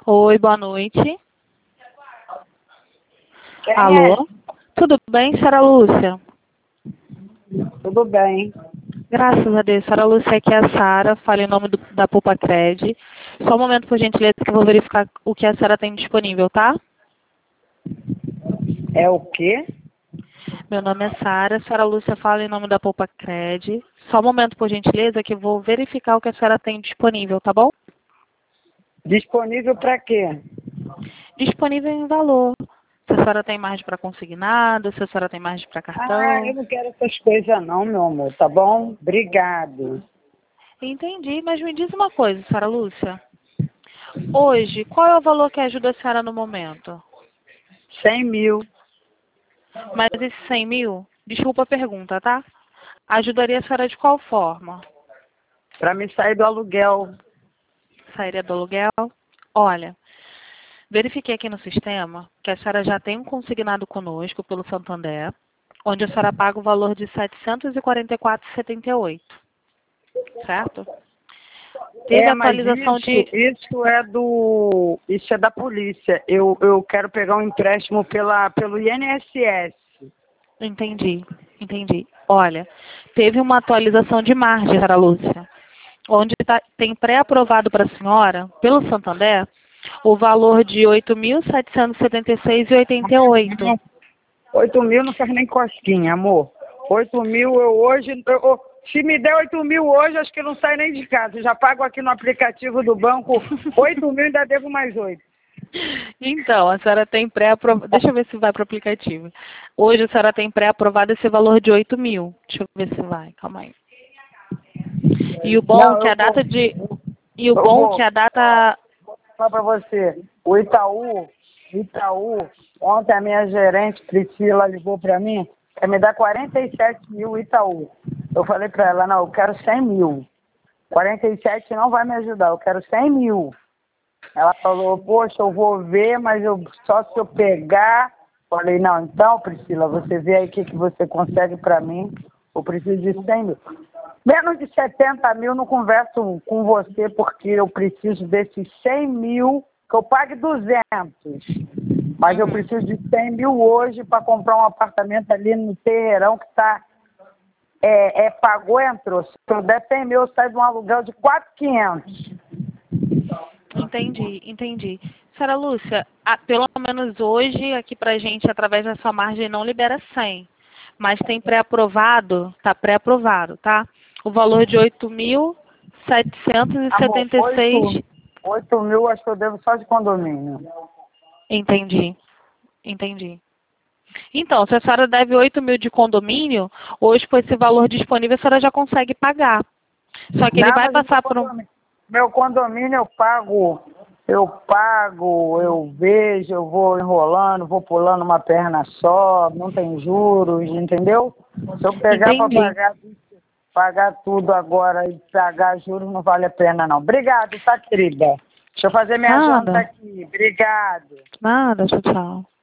Oi, boa noite. Quem Alô? Tudo bem, senhora Lúcia? Tudo bem. Graças a Deus, senhora Lúcia, aqui é a Sara, fala em nome da Pulpacred. Só um momento, por gentileza, que eu vou verificar o que a senhora tem disponível, tá? É o quê? Meu nome é Sara, a senhora Lúcia fala em nome da Pulpacred. Só um momento, por gentileza, que eu vou verificar o que a senhora tem disponível, tá bom? Disponível para quê? Disponível em valor. Se a senhora tem margem para consignado, se a senhora tem margem para Ah, cartão. eu não quero essas coisas não, meu amor, tá bom? Obrigado. Entendi, mas me diz uma coisa, senhora Lúcia. Hoje, qual é o valor que ajuda a senhora no momento? 100 mil. Mas esse 100 mil, desculpa a pergunta, tá? Ajudaria a senhora de qual forma? Para me sair do aluguel. Sairia do aluguel? Olha, verifiquei aqui no sistema que a senhora já tem um consignado conosco pelo Santander, onde a senhora paga o valor de R$ 744,78, certo? Teve Mas atualização de... isso é da polícia. Eu quero pegar um empréstimo pelo INSS. Entendi, entendi. Olha, teve uma atualização de margem, senhora Lúcia, onde tem pré-aprovado para a senhora, pelo Santander, o valor de R$ 8.776,88. 8 mil não faz nem cosquinha, amor. 8 mil se me der 8 mil hoje, acho que não sai nem de casa. Eu já pago aqui no aplicativo do banco 8 mil e ainda devo mais 8. Então, a senhora tem pré-aprovado. Deixa eu ver se vai para o aplicativo. Hoje a senhora tem pré-aprovado esse valor de 8 mil. Deixa eu ver se vai, calma aí. E o bom Não, que a data de. E o eu bom que vou a data. falar para você. O Itaú, ontem a minha gerente Priscila ligou para mim, quer me dar 47 mil Itaú. Eu falei para ela, não, eu quero 100 mil. 47 não vai me ajudar, eu quero 100 mil. Ela falou, poxa, eu vou ver, mas só se eu pegar. Falei, não, então, Priscila, você vê aí o que você consegue para mim. Eu preciso de 100 mil. Menos de 70 mil não converso com você, porque eu preciso desses 100 mil, que eu pague 200. Mas eu preciso de 100 mil hoje para comprar um apartamento ali no Terreirão que está... pagou, entrou. Se eu der 100 mil, eu saio de um aluguel de 4.500. Entendi, entendi. Senhora Lúcia, pelo menos hoje, aqui pra gente, através da sua margem, não libera 100. Mas tem pré-aprovado, tá pré-aprovado, tá? O valor de 8.776. 8 mil acho que eu devo só de condomínio. Entendi, entendi. Então, se a senhora deve 8 mil de condomínio, hoje com esse valor disponível a senhora já consegue pagar. Só que ele Não, vai mas o passar por um... meu condomínio eu vejo, eu vou enrolando, vou pulando uma perna só, não tem juros, entendeu? Se eu pegar para Entendi. pagar tudo agora e pagar juros, não vale a pena não. Obrigado, tá, querida? Deixa eu fazer minha janta Nada, aqui. Obrigado. nada, tchau, tchau.